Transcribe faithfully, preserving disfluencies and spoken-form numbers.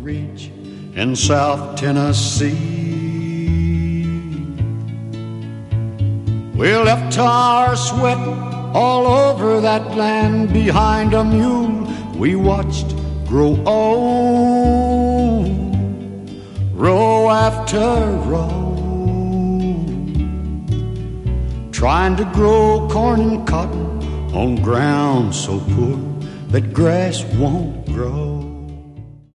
reach in South Tennessee. We left our sweat all over that land behind a mule we watched grow old, row after row, trying to grow corn and cotton on ground so poor that grass won't grow.